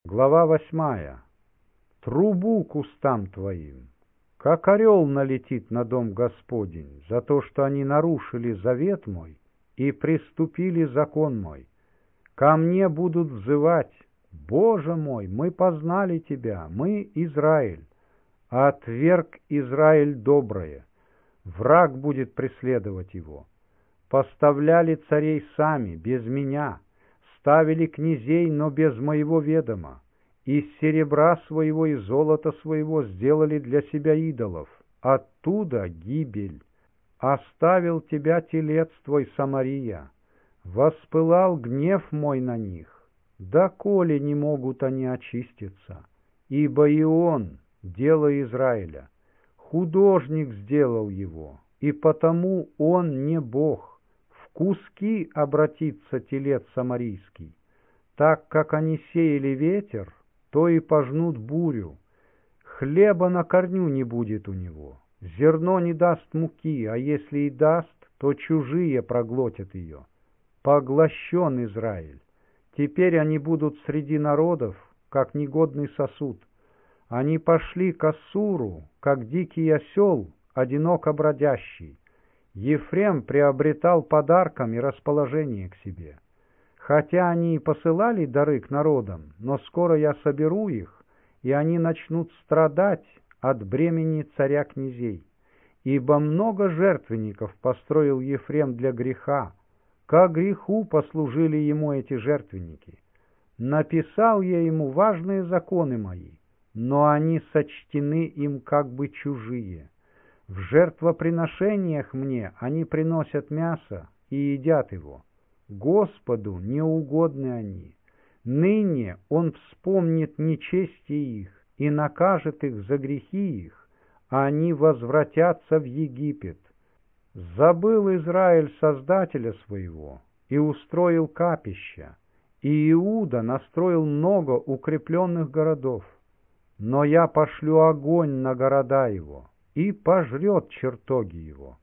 Глава 8. Трубу к устам твоим. Как орел налетит на дом Господень за то, что они нарушили завет мой и приступили закон мой. Ко мне будут взывать: Боже мой, мы познали Тебя, мы Израиль. Отверг Израиль доброе, враг будет преследовать его. Поставляли царей сами, без меня, ставили князей, но без моего ведома. Из серебра своего и золота своего сделали для себя идолов. Оттуда гибель. Оставил тебя телец твой, Самария. Воспылал гнев мой на них. Доколе не могут они очиститься? Ибо и он — дело Израиля. Художник сделал его, и потому он не Бог. В куски обратится телец самарийский. Так как они сеяли ветер, то и пожнут бурю. Хлеба на корню не будет у него. Зерно не даст муки, а если и даст, то чужие проглотят ее. Поглощен Израиль. Теперь они будут среди народов, как негодный сосуд. Они пошли к Ассуру, как дикий осел, одиноко бродящий. Ефрем приобретал подарками расположение к себе. Хотя они и посылали дары к народам, но скоро я соберу их, и они начнут страдать от бремени царя князей. Ибо много жертвенников построил Ефрем для греха, ко греху послужили ему эти жертвенники. Написал я ему важные законы мои, но они сочтены им как бы чужие. В жертвоприношениях мне они приносят мясо и едят его. Господу неугодны они. Ныне Он вспомнит нечестие их и накажет их за грехи их, а они возвратятся в Египет. Забыл Израиль Создателя своего и устроил капища, и Иуда настроил много укрепленных городов. Но я пошлю огонь на города его и пожрет чертоги его.